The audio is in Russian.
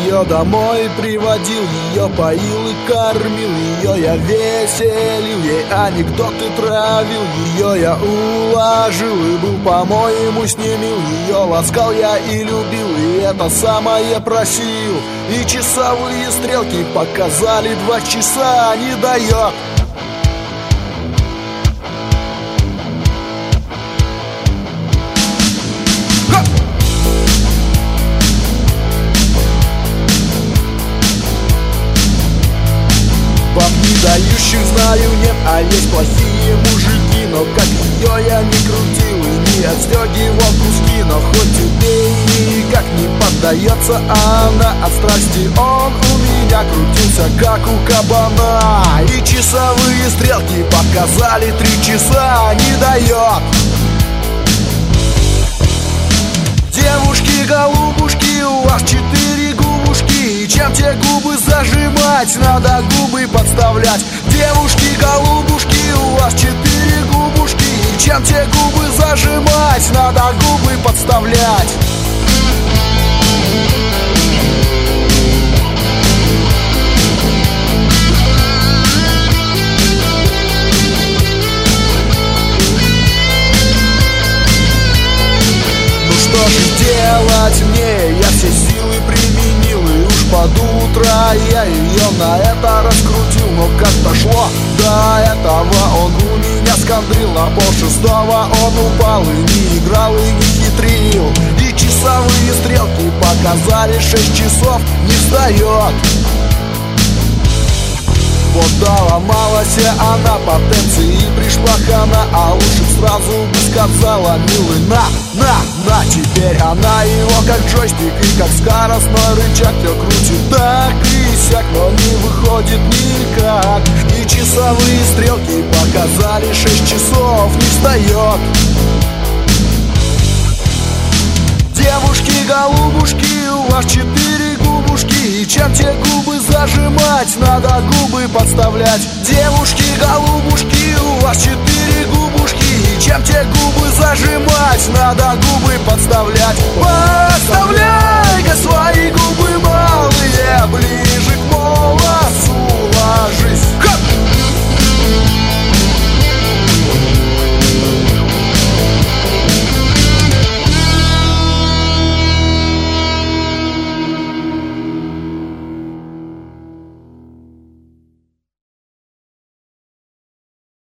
ее домой приводил, ее поил и кормил, ее я веселил, ей анекдоты травил, ее я уложил и был, по-моему, с ней мил. Ее ласкал я и любил, и это самое просил. И часовые стрелки показали 2 часа, не дает. Баб не дающих знаю нет, а есть плохие мужики. Но как ее я не крутил и не отстегивал куски, но хоть убей, никак не поддается она. От страсти он у меня крутился, как у кабана. И часовые стрелки показали 3 часа, не дает. Девушки, голубушки, у вас 4 губушки, и чем те губы зажимать, надо губы подставлять. Девушки, голубушки, у вас 4 губушки, и чем те губы зажимать, надо губы подставлять. Что же делать мне? Я все силы применил, и уж под утро я ее на это раскрутил. Но как дошло до этого, он у меня скандрил. На 5:30 он упал и не играл, и не хитрил. И часовые стрелки показали 6 часов, не встает. Вот доломалась она потенции и пришла хана, а лучше б сразу бы сказала: милый, на, теперь она его как джойстик и как скоростной рычаг. Все крутит так и сяк, но не выходит никак. И часовые стрелки показали 6 часов, не встает. Девушки, голубушки, у вас 4 губушки, и чем те губы зажимать, надо губы подставлять. Девушки, голубушки, у вас 4 губушки, и чем те губы зажимать, надо губы подставлять.